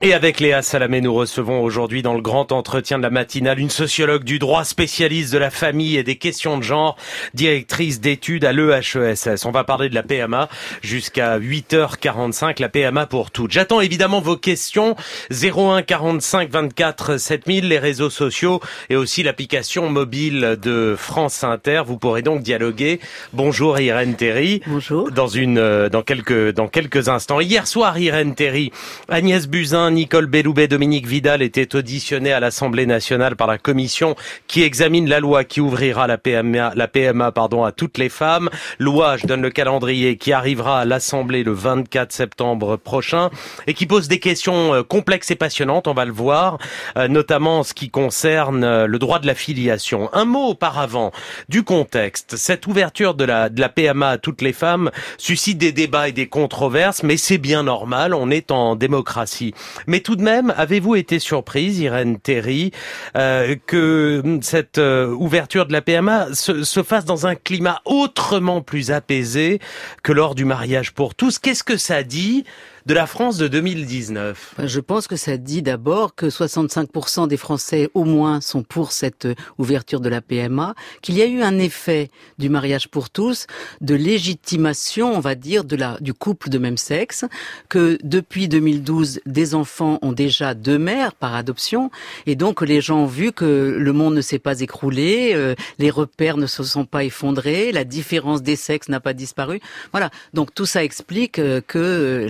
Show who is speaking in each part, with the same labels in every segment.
Speaker 1: Et avec Léa Salamé, nous recevons aujourd'hui dans le grand entretien de la matinale une sociologue du droit, spécialiste de la famille et des questions de genre, directrice d'études à l'EHESS. On va parler de la PMA jusqu'à 8h45, la PMA pour toutes. J'attends évidemment vos questions, 01 45 24 7000, les réseaux sociaux et aussi l'application mobile de France Inter. Vous pourrez donc dialoguer. Bonjour Irène Théry.
Speaker 2: Bonjour.
Speaker 1: Dans quelques instants. Hier soir, Irène Théry, Agnès Buzyn, Nicole Belloubet, Dominique Vidal étaient auditionnés à l'Assemblée nationale par la commission qui examine la loi qui ouvrira la PMA à toutes les femmes. Loi, je donne le calendrier, qui arrivera à l'Assemblée le 24 septembre prochain et qui pose des questions complexes et passionnantes, on va le voir, notamment en ce qui concerne le droit de la filiation. Un mot auparavant du contexte. Cette ouverture de la PMA à toutes les femmes suscite des débats et des controverses, mais c'est bien normal, on est en démocratie. Mais tout de même, avez-vous été surprise, Irène Théry, que cette ouverture de la PMA se fasse dans un climat autrement plus apaisé que lors du mariage pour tous? Qu'est-ce que ça dit de la France de 2019?
Speaker 2: Je pense que ça dit d'abord que 65% des Français au moins sont pour cette ouverture de la PMA, qu'il y a eu un effet du mariage pour tous, de légitimation, on va dire, du couple de même sexe, que depuis 2012, des enfants ont déjà deux mères par adoption, et donc les gens ont vu que le monde ne s'est pas écroulé, les repères ne se sont pas effondrés, la différence des sexes n'a pas disparu. Voilà, donc tout ça explique que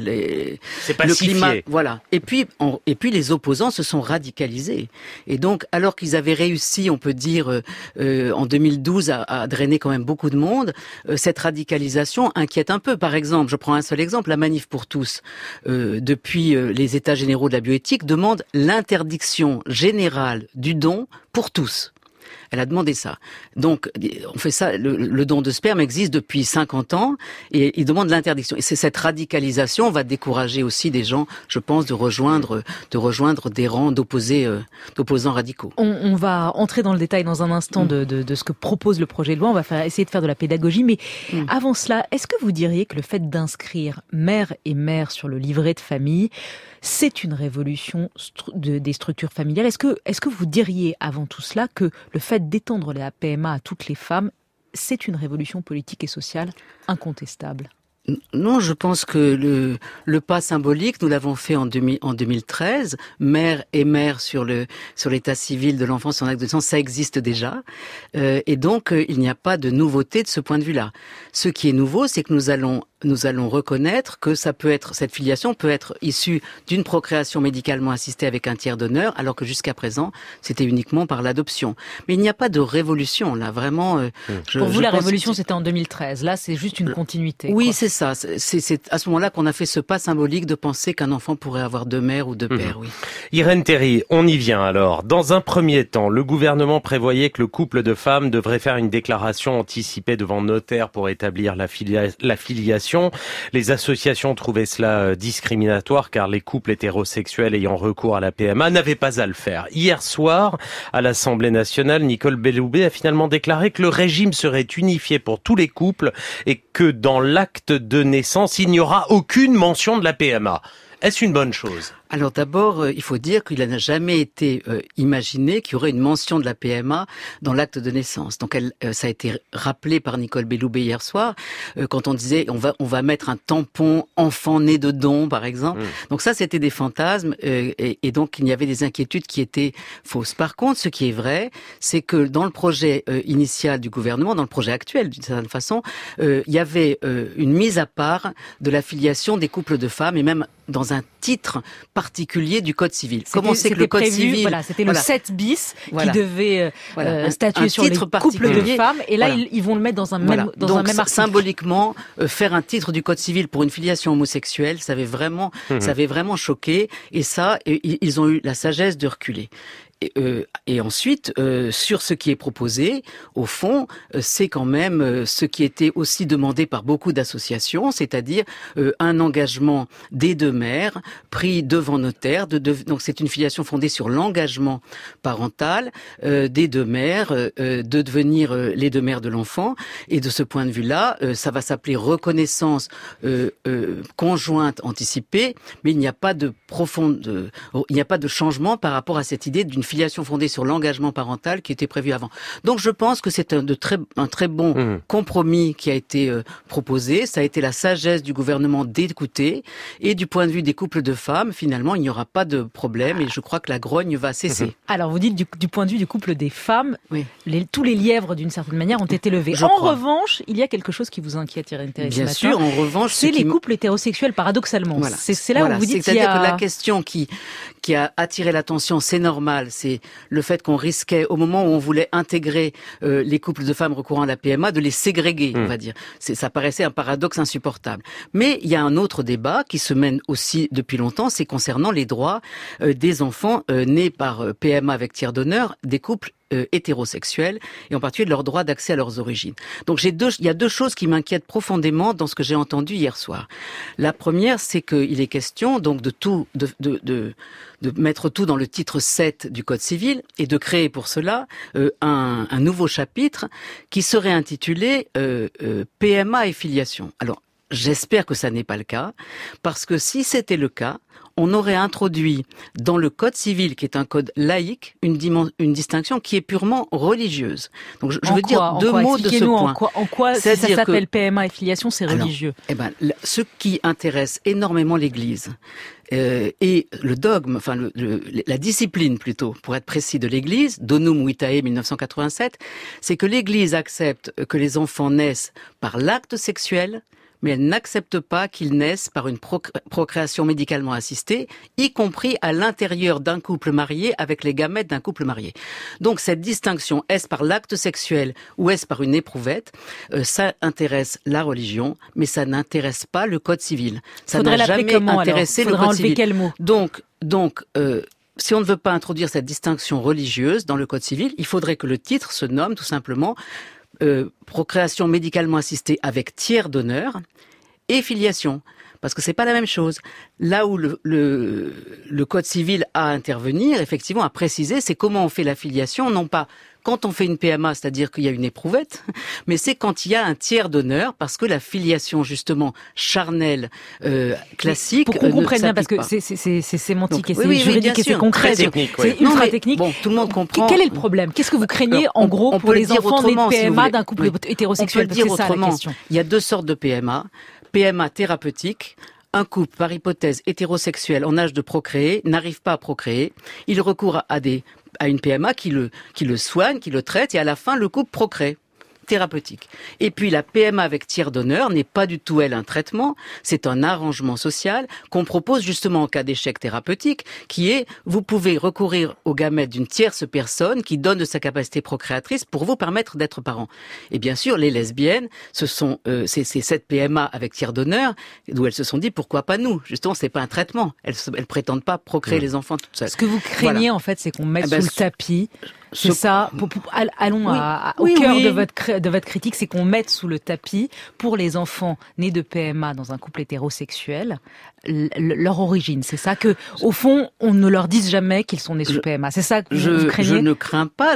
Speaker 2: le climat, voilà. Et puis les opposants se sont radicalisés. Et donc, alors qu'ils avaient réussi, on peut dire, en 2012 à drainer quand même beaucoup de monde, cette radicalisation inquiète un peu. Par exemple, je prends un seul exemple, la Manif pour tous, depuis les États généraux de la bioéthique, demande l'interdiction générale du don pour tous. Elle a demandé ça. Donc, on fait ça, le don de sperme existe depuis 50 ans et il demande l'interdiction. Et c'est cette radicalisation va décourager aussi des gens, je pense, de rejoindre des rangs d'opposants radicaux.
Speaker 3: On va entrer dans le détail dans un instant de ce que propose le projet de loi. On va essayer de faire de la pédagogie. Mais avant cela, est-ce que vous diriez que le fait d'inscrire mère et mère sur le livret de famille, c'est une révolution des structures familiales? Est-ce que vous diriez avant tout cela que le fait d'étendre la PMA à toutes les femmes, c'est une révolution politique et sociale incontestable?
Speaker 2: Non, je pense que le pas symbolique, nous l'avons fait en 2013. Mère et mère sur l'état civil de l'enfant sur un acte de naissance, ça existe déjà. Et donc, il n'y a pas de nouveauté de ce point de vue-là. Ce qui est nouveau, c'est que nous allons reconnaître que cette filiation peut être issue d'une procréation médicalement assistée avec un tiers donneur, alors que jusqu'à présent, c'était uniquement par l'adoption. Mais il n'y a pas de révolution, là, vraiment.
Speaker 3: Pour vous, la révolution, c'était en 2013. Là, c'est juste une continuité.
Speaker 2: Oui, c'est ça. C'est à ce moment-là qu'on a fait ce pas symbolique de penser qu'un enfant pourrait avoir deux mères ou deux pères, oui.
Speaker 1: Irène Théry, on y vient alors. Dans un premier temps, le gouvernement prévoyait que le couple de femmes devrait faire une déclaration anticipée devant notaire pour établir la filiation. Les associations trouvaient cela discriminatoire car les couples hétérosexuels ayant recours à la PMA n'avaient pas à le faire. Hier soir, à l'Assemblée nationale, Nicole Belloubet a finalement déclaré que le régime serait unifié pour tous les couples et que dans l'acte de naissance, il n'y aura aucune mention de la PMA. Est-ce une bonne chose ?
Speaker 2: Alors d'abord, il faut dire qu'il n'a jamais été imaginé qu'il y aurait une mention de la PMA dans l'acte de naissance. Donc ça a été rappelé par Nicole Belloubet hier soir, quand on disait on va mettre un tampon enfant né de don, par exemple. Donc ça, c'était des fantasmes et donc il y avait des inquiétudes qui étaient fausses. Par contre, ce qui est vrai, c'est que dans le projet initial du gouvernement, dans le projet actuel d'une certaine façon, il y avait une mise à part de la filiation des couples de femmes et même dans un titre particulier du Code civil. Comme on sait que le Code civil...
Speaker 3: C'était le 7 bis qui devait statuer sur les couples de femmes. Et là, ils vont le mettre dans un même article.
Speaker 2: Symboliquement, faire un titre du Code civil pour une filiation homosexuelle, ça avait vraiment choqué. Et ça, ils ont eu la sagesse de reculer. Et ensuite, sur ce qui est proposé, au fond, c'est quand même ce qui était aussi demandé par beaucoup d'associations, c'est-à-dire un engagement des deux mères pris devant notaire. Donc c'est une filiation fondée sur l'engagement parental des deux mères de devenir les deux mères de l'enfant. Et de ce point de vue-là, ça va s'appeler reconnaissance conjointe anticipée, mais il n'y a pas de changement par rapport à cette idée d'une filiation fondée sur l'engagement parental qui était prévue avant. Donc je pense que c'est un très bon compromis qui a été proposé. Ça a été la sagesse du gouvernement d'écouter, et du point de vue des couples de femmes, finalement, il n'y aura pas de problème, et je crois que la grogne va cesser.
Speaker 3: Alors vous dites du point de vue du couple des femmes, oui. Tous les lièvres d'une certaine manière ont été levés. Revanche, il y a quelque chose qui vous inquiète, Irène Théry,
Speaker 2: Bien sûr, en revanche,
Speaker 3: c'est les couples hétérosexuels, paradoxalement.
Speaker 2: Voilà.
Speaker 3: C'est là où vous dites
Speaker 2: c'est-à-dire que la question qui a attiré l'attention, c'est normal, c'est le fait qu'on risquait, au moment où on voulait intégrer les couples de femmes recourant à la PMA, de les ségréguer, on va dire. Ça paraissait un paradoxe insupportable. Mais il y a un autre débat qui se mène aussi depuis longtemps, c'est concernant les droits des enfants nés par PMA avec tiers donneur, des couples hétérosexuels, et en particulier de leur droit d'accès à leurs origines. Donc il y a deux choses qui m'inquiètent profondément dans ce que j'ai entendu hier soir. La première, c'est qu'il est question donc de mettre tout dans le titre 7 du Code civil, et de créer pour cela un nouveau chapitre qui serait intitulé PMA et filiation. Alors, j'espère que ça n'est pas le cas, parce que si c'était le cas, on aurait introduit dans le Code civil, qui est un code laïque, une distinction qui est purement religieuse. Donc, je veux dire deux mots de ce point.
Speaker 3: En quoi si ça s'appelle PMA et filiation, c'est religieux?
Speaker 2: Ce qui intéresse énormément l'Église, et le dogme, enfin la discipline plutôt, pour être précis, de l'Église, Donum Vitae 1987, c'est que l'Église accepte que les enfants naissent par l'acte sexuel, mais elle n'accepte pas qu'ils naissent par une procréation médicalement assistée, y compris à l'intérieur d'un couple marié avec les gamètes d'un couple marié. Donc cette distinction, est-ce par l'acte sexuel ou est-ce par une éprouvette, ça intéresse la religion, mais ça n'intéresse pas le Code civil. Ça n'a jamais intéressé le Code civil.
Speaker 3: Quel mot ?
Speaker 2: Donc, si on ne veut pas introduire cette distinction religieuse dans le Code civil, il faudrait que le titre se nomme tout simplement procréation médicalement assistée avec tiers donneur et filiation, parce que c'est pas la même chose. Là où le Code civil a à intervenir, effectivement, à préciser, c'est comment on fait la filiation, non pas quand on fait une PMA, c'est-à-dire qu'il y a une éprouvette, mais c'est quand il y a un tiers donneur, parce que la filiation, justement, charnelle, classique,
Speaker 3: pour qu'on comprenne bien, parce que c'est sémantique et c'est juridique et c'est concret. C'est ultra technique.
Speaker 2: Bon, tout le monde comprend.
Speaker 3: Quel est le problème? Qu'est-ce que vous craignez, en gros, pour les enfants nés de PMA d'un couple hétérosexuel?
Speaker 2: On peut le dire autrement. Il y a deux sortes de PMA. PMA thérapeutique. Un couple, par hypothèse hétérosexuel en âge de procréer, n'arrive pas à procréer. Il recourt à une PMA qui le soigne, qui le traite, et à la fin, le couple procrée. Thérapeutique. Et puis la PMA avec tiers donneur n'est pas du tout, elle, un traitement, c'est un arrangement social qu'on propose justement en cas d'échec thérapeutique, qui est, vous pouvez recourir aux gamètes d'une tierce personne qui donne de sa capacité procréatrice pour vous permettre d'être parent. Et bien sûr, les lesbiennes, c'est cette PMA avec tiers donneur, d'où elles se sont dit, pourquoi pas nous? Justement, c'est pas un traitement. Elles prétendent pas procréer les enfants toutes seules.
Speaker 3: Ce que vous craignez, en fait, c'est qu'on mette sous le tapis. C'est ça. Allons au cœur de votre critique, c'est qu'on mette sous le tapis, pour les enfants nés de PMA dans un couple hétérosexuel, leur origine. C'est ça que, au fond, on ne leur dise jamais qu'ils sont nés sous PMA. C'est ça que vous craignez?
Speaker 2: Je ne crains pas.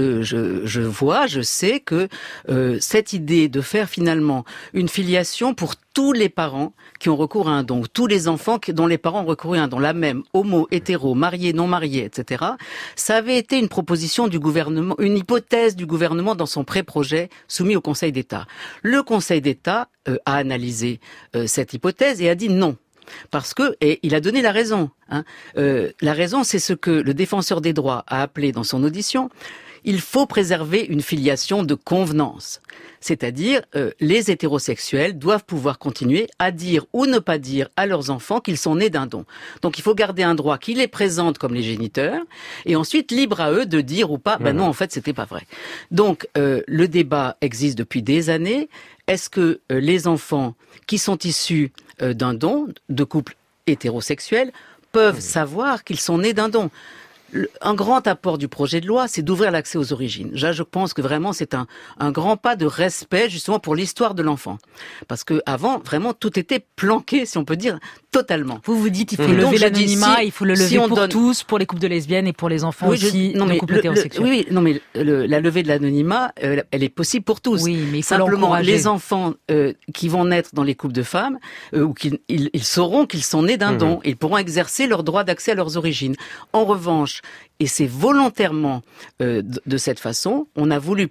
Speaker 2: Je sais que cette idée de faire finalement une filiation pour tous les parents qui ont recours à un don, tous les enfants dont les parents ont recouru à un don, la même, homo, hétéro, marié, non marié, etc. Ça avait été une proposition du gouvernement, une hypothèse du gouvernement dans son pré-projet soumis au Conseil d'État. Le Conseil d'État a analysé cette hypothèse et a dit non. Parce que, et il a donné la raison. La raison, c'est ce que le défenseur des droits a appelé dans son audition. Il faut préserver une filiation de convenance. C'est-à-dire, les hétérosexuels doivent pouvoir continuer à dire ou ne pas dire à leurs enfants qu'ils sont nés d'un don. Donc il faut garder un droit qui les présente comme les géniteurs, et ensuite libre à eux de dire ou pas, non, en fait, c'était pas vrai. Donc, le débat existe depuis des années. Est-ce que les enfants qui sont issus d'un don, de couples hétérosexuels, peuvent savoir qu'ils sont nés d'un don? un grand apport du projet de loi, c'est d'ouvrir l'accès aux origines. Là, je pense que vraiment c'est un grand pas de respect justement pour l'histoire de l'enfant. Parce que avant, vraiment, tout était planqué, si on peut dire, totalement.
Speaker 3: Vous dites, il faut lever l'anonymat, il faut le lever pour tous, pour les couples de lesbiennes et pour les enfants aussi, les couples hétérosexuels.
Speaker 2: Oui, non, mais la levée de l'anonymat, elle est possible pour tous.
Speaker 3: Oui, mais il faut
Speaker 2: simplement, les enfants qui vont naître dans les couples de femmes, ou ils sauront qu'ils sont nés d'un don, ils pourront exercer leur droit d'accès à leurs origines. En revanche, et c'est volontairement de cette façon, on a voulu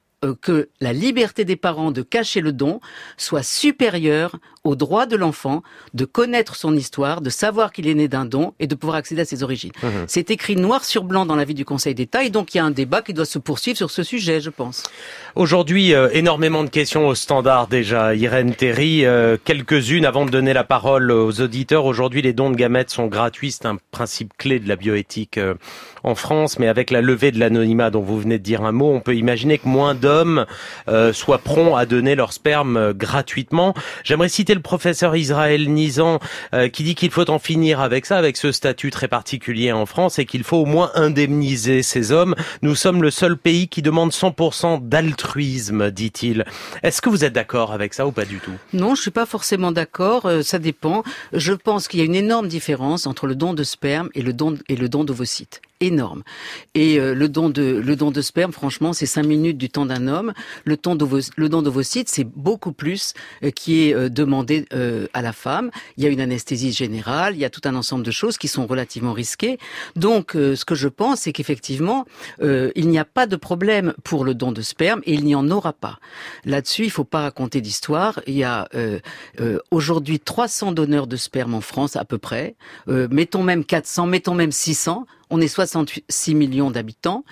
Speaker 2: que la liberté des parents de cacher le don soit supérieure au droit de l'enfant de connaître son histoire, de savoir qu'il est né d'un don et de pouvoir accéder à ses origines. C'est écrit noir sur blanc dans l'avis du Conseil d'État et donc il y a un débat qui doit se poursuivre sur ce sujet, je pense.
Speaker 1: Aujourd'hui, énormément de questions au standard déjà. Irène Théry, quelques-unes avant de donner la parole aux auditeurs. Aujourd'hui, les dons de gamètes sont gratuits. C'est un principe clé de la bioéthique en France, mais avec la levée de l'anonymat dont vous venez de dire un mot, on peut imaginer que moins d'hommes soient prompts à donner leur sperme gratuitement. J'aimerais citer le professeur Israël Nizan qui dit qu'il faut en finir avec ça, avec ce statut très particulier en France et qu'il faut au moins indemniser ces hommes. Nous sommes le seul pays qui demande 100% d'altruisme, dit-il. Est-ce que vous êtes d'accord avec ça ou pas du tout?
Speaker 2: Non, je suis pas forcément d'accord, ça dépend. Je pense qu'il y a une énorme différence entre le don de sperme et le don d'ovocytes. Énorme. Et le don de sperme, franchement, c'est 5 minutes du temps d'un homme. Le don d'ovocytes, c'est beaucoup plus qui est demandé à la femme. Il y a une anesthésie générale, il y a tout un ensemble de choses qui sont relativement risquées. Donc, ce que je pense, c'est qu'effectivement, il n'y a pas de problème pour le don de sperme et il n'y en aura pas. Là-dessus, il faut pas raconter d'histoire. Il y a aujourd'hui 300 donneurs de sperme en France à peu près. Mettons même 400, mettons même 600. On est 66 millions d'habitants.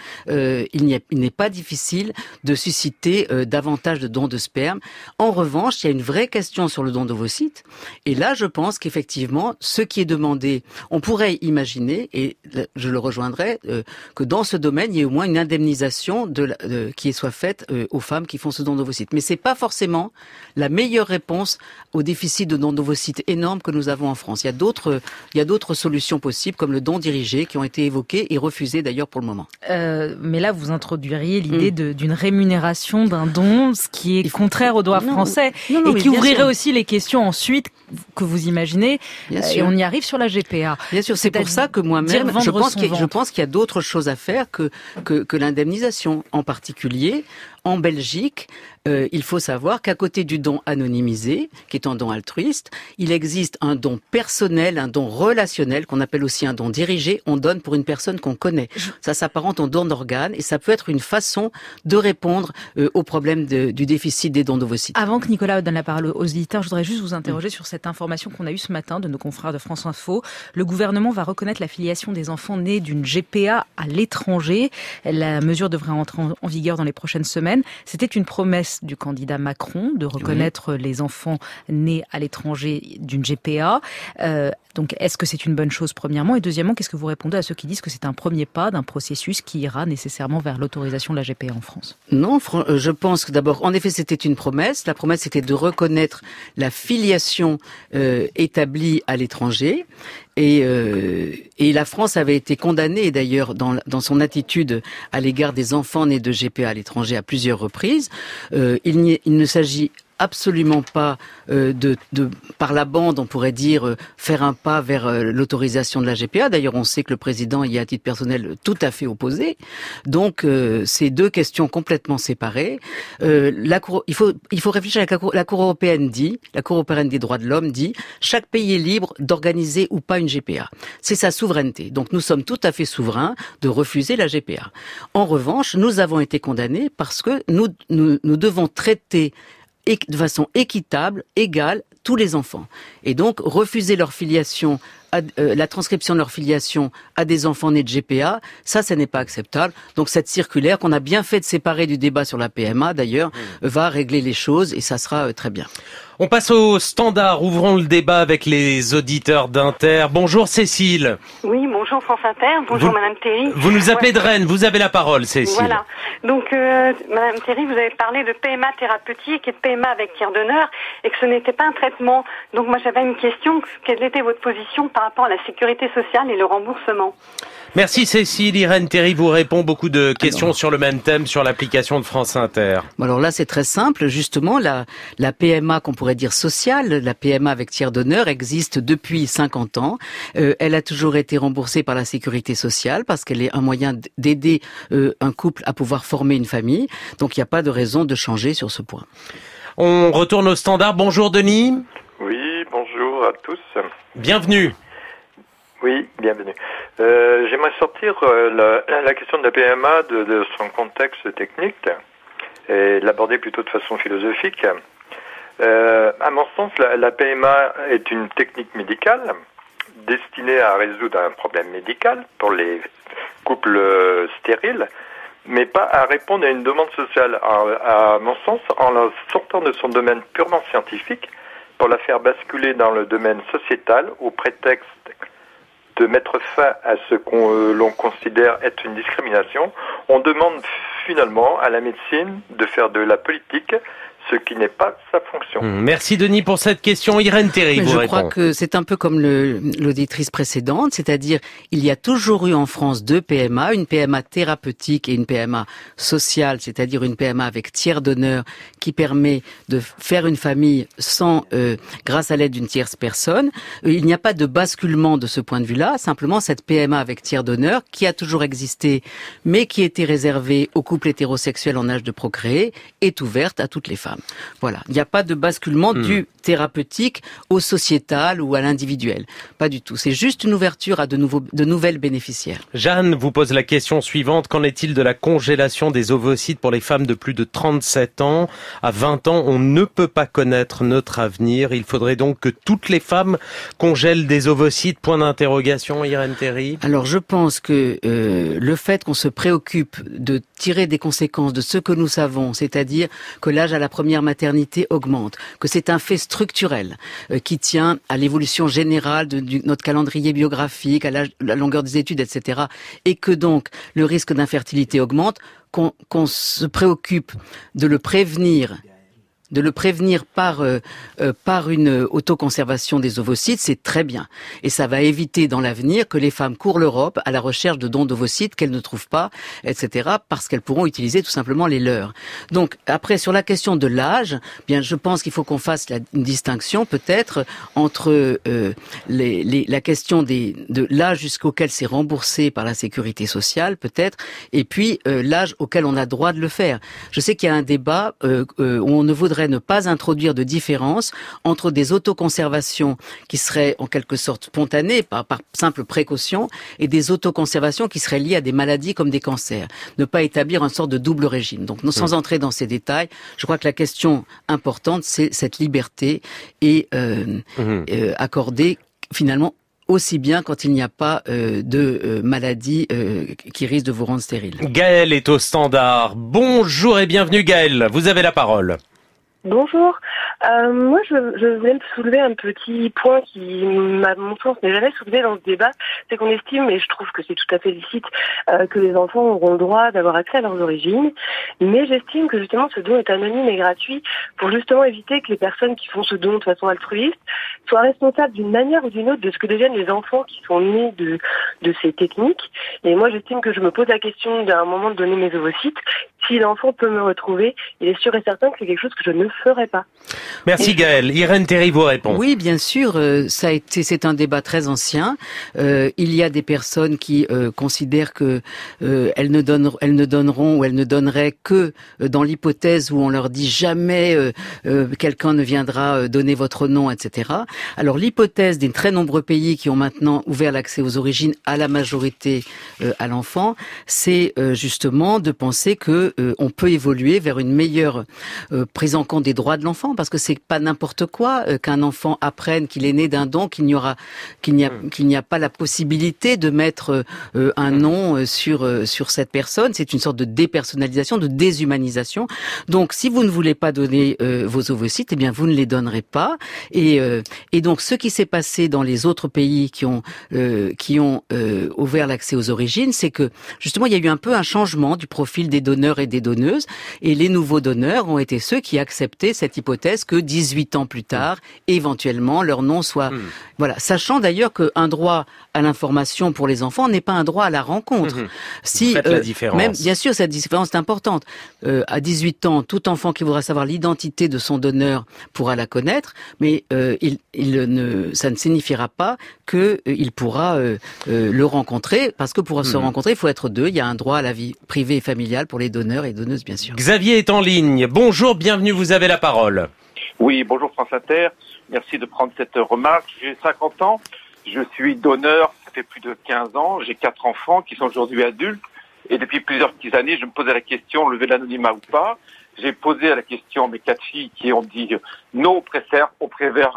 Speaker 2: Il n'est pas difficile de susciter davantage de dons de sperme. En revanche, il y a une vraie question sur le don d'ovocytes. Et là, je pense qu'effectivement, ce qui est demandé, on pourrait imaginer, et je le rejoindrai, que dans ce domaine, il y ait au moins une indemnisation qui soit faite aux femmes qui font ce don d'ovocytes. Mais c'est pas forcément la meilleure réponse au déficit de dons d'ovocytes énorme que nous avons en France. Il y a d'autres solutions possibles, comme le don dirigé, qui ont été évoqué et refusé d'ailleurs pour le moment.
Speaker 3: Mais là, vous introduiriez l'idée d'une rémunération d'un don, ce qui est contraire au droit français et qui ouvrirait aussi les questions ensuite que vous imaginez. Et on y arrive sur la GPA.
Speaker 2: Bien sûr, c'est pour ça que moi-même, je pense qu'il y a d'autres choses à faire que l'indemnisation. En particulier, en Belgique, il faut savoir qu'à côté du don anonymisé, qui est un don altruiste, il existe un don personnel, un don relationnel, qu'on appelle aussi un don dirigé. On donne pour une personne qu'on connaît. Ça s'apparente au don d'organes et ça peut être une façon de répondre au problème du déficit des dons d'ovocytes.
Speaker 3: Avant que Nicolas donne la parole aux auditeurs, je voudrais juste vous interroger sur cette information qu'on a eue ce matin de nos confrères de France Info. Le gouvernement va reconnaître la filiation des enfants nés d'une GPA à l'étranger. La mesure devrait entrer en vigueur dans les prochaines semaines. C'était une promesse du candidat Macron de reconnaître les enfants nés à l'étranger d'une GPA. Donc, est-ce que c'est une bonne chose, premièrement? Et deuxièmement, qu'est-ce que vous répondez à ceux qui disent que c'est un premier pas d'un processus qui ira nécessairement vers l'autorisation de la GPA en France?
Speaker 2: Non, je pense que d'abord, en effet, c'était une promesse. La promesse, c'était de reconnaître la filiation établie à l'étranger. Et la France avait été condamnée, d'ailleurs, dans son attitude à l'égard des enfants nés de GPA à l'étranger à plusieurs reprises. Il ne s'agit absolument pas par la bande, on pourrait dire, faire un pas vers l'autorisation de la GPA. D'ailleurs, on sait que le président y est à titre personnel tout à fait opposé. Donc, c'est deux questions complètement séparées. Il faut réfléchir à la Cour européenne la Cour européenne des droits de l'homme dit, chaque pays est libre d'organiser ou pas une GPA. C'est sa souveraineté. Donc, nous sommes tout à fait souverains de refuser la GPA. En revanche, nous avons été condamnés parce que nous devons traiter de façon équitable, égale, tous les enfants. Et donc, refuser leur filiation, la transcription de leur filiation à des enfants nés de GPA, ça n'est pas acceptable. Donc, cette circulaire, qu'on a bien fait de séparer du débat sur la PMA, d'ailleurs, va régler les choses et ça sera très bien.
Speaker 1: On passe au standard. Ouvrons le débat avec les auditeurs d'Inter. Bonjour Cécile.
Speaker 4: Oui, bonjour France Inter. Bonjour Madame Théry.
Speaker 1: Vous nous appelez de Rennes. Vous avez la parole, Cécile.
Speaker 4: Voilà. Donc, Madame Théry, vous avez parlé de PMA thérapeutique et de PMA avec tiers donneur et que ce n'était pas un traitement. Donc, moi, j'avais une question. Quelle était votre position par rapport à la sécurité sociale et le remboursement?
Speaker 1: Merci Cécile. Irène Théry vous répond. Beaucoup de questions sur le même thème sur l'application de France Inter.
Speaker 2: Alors là, c'est très simple. Justement, la PMA, qu'on pourrait dire sociale, la PMA avec tiers donneur, existe depuis 50 ans. Elle a toujours été remboursée par la sécurité sociale parce qu'elle est un moyen d'aider un couple à pouvoir former une famille. Donc, il n'y a pas de raison de changer sur ce point.
Speaker 1: On retourne au standard. Bonjour Denis.
Speaker 5: Oui, bonjour à tous.
Speaker 1: Bienvenue.
Speaker 5: Oui, bienvenue. J'aimerais sortir la question de la PMA de son contexte technique et l'aborder plutôt de façon philosophique. À mon sens, la PMA est une technique médicale destinée à résoudre un problème médical pour les couples stériles, mais pas à répondre à une demande sociale. À mon sens, en la sortant de son domaine purement scientifique, pour la faire basculer dans le domaine sociétal au prétexte de mettre fin à ce l'on considère être une discrimination, on demande finalement à la médecine de faire de la politique, ce qui n'est pas sa fonction.
Speaker 1: Merci Denis pour cette question. Irène Théry vous répond.
Speaker 2: Je crois que c'est un peu comme l'auditrice précédente, c'est-à-dire il y a toujours eu en France deux PMA, une PMA thérapeutique et une PMA sociale, c'est-à-dire une PMA avec tiers donneur qui permet de faire une famille grâce à l'aide d'une tierce personne. Il n'y a pas de basculement de ce point de vue-là, simplement cette PMA avec tiers donneur qui a toujours existé, mais qui était réservée aux couples hétérosexuels en âge de procréer, est ouverte à toutes les femmes. Voilà, il n'y a pas de basculement du thérapeutique au sociétal ou à l'individuel. Pas du tout. C'est juste une ouverture à de nouvelles bénéficiaires.
Speaker 1: Jeanne vous pose la question suivante. Qu'en est-il de la congélation des ovocytes pour les femmes de plus de 37 ans? À 20 ans, on ne peut pas connaître notre avenir. Il faudrait donc que toutes les femmes congèlent des ovocytes? Point d'interrogation, Irène Théry.
Speaker 2: Alors, je pense que le fait qu'on se préoccupe de tirer des conséquences de ce que nous savons, c'est-à-dire que l'âge à la première maternité augmente, que c'est un fait structurel qui tient à l'évolution générale de notre calendrier biographique, à la longueur des études, etc., et que donc le risque d'infertilité augmente, qu'on se préoccupe de le prévenir par une autoconservation des ovocytes, c'est très bien. Et ça va éviter dans l'avenir que les femmes courent l'Europe à la recherche de dons d'ovocytes qu'elles ne trouvent pas, etc., parce qu'elles pourront utiliser tout simplement les leurs. Donc, après, sur la question de l'âge, bien, je pense qu'il faut qu'on fasse une distinction, peut-être, entre la question de l'âge jusqu'auquel c'est remboursé par la sécurité sociale, peut-être, et puis l'âge auquel on a droit de le faire. Je sais qu'il y a un débat où on ne voudrait ne pas introduire de différence entre des autoconservations qui seraient en quelque sorte spontanées par simple précaution et des autoconservations qui seraient liées à des maladies comme des cancers. Ne pas établir une sorte de double régime. Donc, sans entrer dans ces détails, je crois que la question importante, c'est cette liberté et accordée finalement aussi bien quand il n'y a pas de maladie qui risque de vous rendre stérile.
Speaker 1: Gaëlle est au standard. Bonjour et bienvenue Gaëlle, vous avez la parole.
Speaker 6: Bonjour. Moi, je voulais me soulever un petit point qui, à mon sens, n'est jamais soulevé dans ce débat. C'est qu'on estime, et je trouve que c'est tout à fait licite, que les enfants auront le droit d'avoir accès à leurs origines. Mais j'estime que justement ce don est anonyme et gratuit pour justement éviter que les personnes qui font ce don de façon altruiste soient responsables d'une manière ou d'une autre de ce que deviennent les enfants qui sont nés de ces techniques. Et moi, j'estime que je me pose la question d'un moment de donner mes ovocytes. Si l'enfant peut me retrouver, il est sûr et certain que c'est quelque chose que je ne ferai pas.
Speaker 1: Merci Gaëlle. Irène Théry vous répond.
Speaker 2: Oui, bien sûr, c'est un débat très ancien. Il y a des personnes qui considèrent que elles ne donneront ou elles ne donneraient que dans l'hypothèse où on leur dit jamais quelqu'un ne viendra donner votre nom, etc. Alors l'hypothèse des très nombreux pays qui ont maintenant ouvert l'accès aux origines à la majorité à l'enfant, c'est justement de penser que on peut évoluer vers une meilleure prise en compte des droits de l'enfant, parce que c'est pas n'importe quoi qu'un enfant apprenne qu'il est né d'un don, qu'il n'y a pas la possibilité de mettre un nom sur cette personne. C'est une sorte de dépersonnalisation, de déshumanisation. Donc, si vous ne voulez pas donner vos ovocytes, eh bien, vous ne les donnerez pas. Et donc, ce qui s'est passé dans les autres pays qui ont ouvert l'accès aux origines, c'est que justement, il y a eu un peu un changement du profil des donneurs et des donneuses, et les nouveaux donneurs ont été ceux qui acceptaient accepter cette hypothèse que 18 ans plus tard, éventuellement, leur nom soit... Voilà, sachant d'ailleurs qu'un droit à l'information pour les enfants n'est pas un droit à la rencontre.
Speaker 1: Si la différence.
Speaker 2: Même, bien sûr, cette différence est importante. À 18 ans, tout enfant qui voudra savoir l'identité de son donneur pourra la connaître, mais ça ne signifiera pas qu'il pourra le rencontrer, parce que pour se rencontrer, il faut être deux. Il y a un droit à la vie privée et familiale pour les donneurs et donneuses, bien sûr.
Speaker 1: Xavier est en ligne. Bonjour, bienvenue, vous avez la parole.
Speaker 7: Oui, bonjour France Inter. Merci de prendre cette remarque. J'ai 50 ans, je suis donneur, ça fait plus de 15 ans. J'ai 4 enfants qui sont aujourd'hui adultes. Et depuis plusieurs petites années, je me posais la question, lever l'anonymat ou pas. J'ai posé la question à mes 4 filles qui ont dit non, on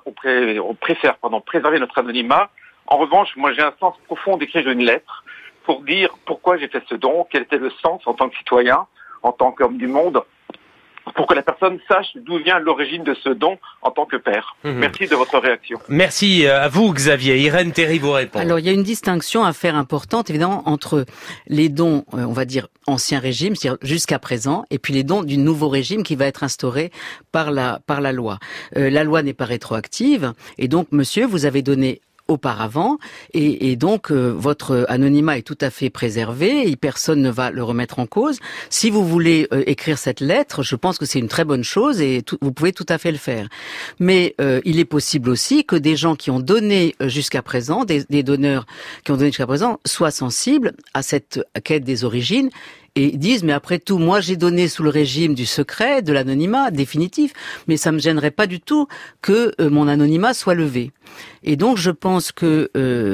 Speaker 7: préfère préserver notre anonymat. En revanche, moi j'ai un sens profond d'écrire une lettre pour dire pourquoi j'ai fait ce don, quel était le sens en tant que citoyen, en tant qu'homme du monde, pour que la personne sache d'où vient l'origine de ce don en tant que père. Merci de votre réaction.
Speaker 1: Merci à vous Xavier. Irène Théry vous répond.
Speaker 2: Alors il y a une distinction à faire importante évidemment entre les dons, on va dire ancien régime, c'est-à-dire jusqu'à présent, et puis les dons du nouveau régime qui va être instauré par la loi. La loi n'est pas rétroactive et donc monsieur, vous avez donné auparavant et donc votre anonymat est tout à fait préservé et personne ne va le remettre en cause. Si vous voulez écrire cette lettre, je pense que c'est une très bonne chose et vous pouvez tout à fait le faire. Mais il est possible aussi que des gens qui ont donné jusqu'à présent, des donneurs qui ont donné jusqu'à présent, soient sensibles à cette quête des origines et disent mais après tout moi j'ai donné sous le régime du secret, de l'anonymat définitif, mais ça me gênerait pas du tout que mon anonymat soit levé. Et donc je pense que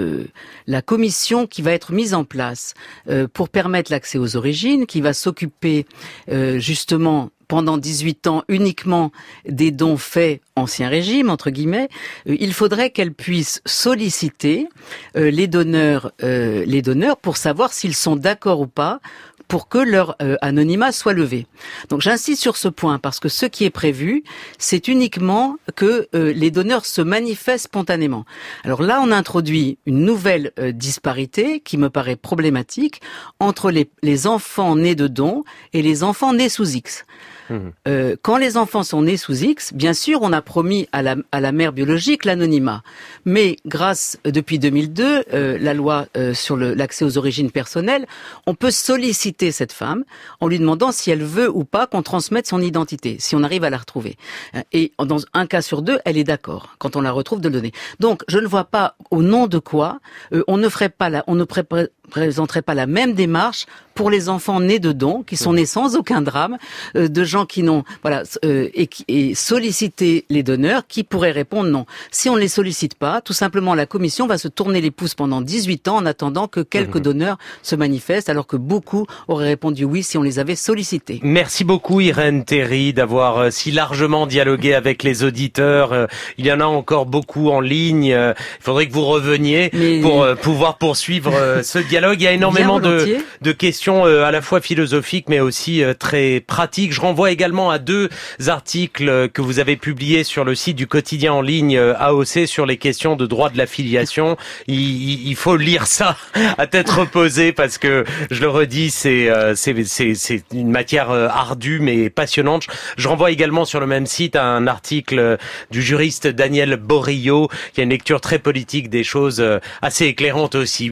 Speaker 2: la commission qui va être mise en place pour permettre l'accès aux origines, qui va s'occuper justement pendant 18 ans uniquement des dons faits ancien régime, entre guillemets, il faudrait qu'elle puisse solliciter les donneurs pour savoir s'ils sont d'accord ou pas pour que leur anonymat soit levé. Donc j'insiste sur ce point parce que ce qui est prévu, c'est uniquement que les donneurs se manifestent spontanément. Alors là, on introduit une nouvelle disparité qui me paraît problématique entre les enfants nés de dons et les enfants nés sous X. Quand les enfants sont nés sous X, bien sûr, on a promis à la mère biologique l'anonymat. Mais grâce, depuis 2002, la loi sur l'accès aux origines personnelles, on peut solliciter cette femme en lui demandant si elle veut ou pas qu'on transmette son identité, si on arrive à la retrouver. Et dans un cas sur deux, elle est d'accord, quand on la retrouve, de le donner. Donc, je ne vois pas au nom de quoi on ne présenterait pas la même démarche pour les enfants nés de dons, qui sont nés sans aucun drame, de gens qui n'ont, et solliciter les donneurs qui pourraient répondre non. Si on ne les sollicite pas, tout simplement la commission va se tourner les pouces pendant 18 ans en attendant que quelques donneurs se manifestent, alors que beaucoup auraient répondu oui si on les avait sollicités.
Speaker 1: Merci beaucoup Irène Théry d'avoir si largement dialogué avec les auditeurs. Il y en a encore beaucoup en ligne. Il faudrait que vous reveniez pour pouvoir poursuivre ce dialogue. Il y a énormément de questions à la fois philosophiques mais aussi très pratiques. Je renvoie également à 2 articles que vous avez publiés sur le site du quotidien en ligne AOC sur les questions de droit de la filiation. Il faut lire ça à tête reposée parce que, je le redis, c'est une matière ardue mais passionnante. Je renvoie également sur le même site à un article du juriste Daniel Borillo qui a une lecture très politique des choses assez éclairantes aussi.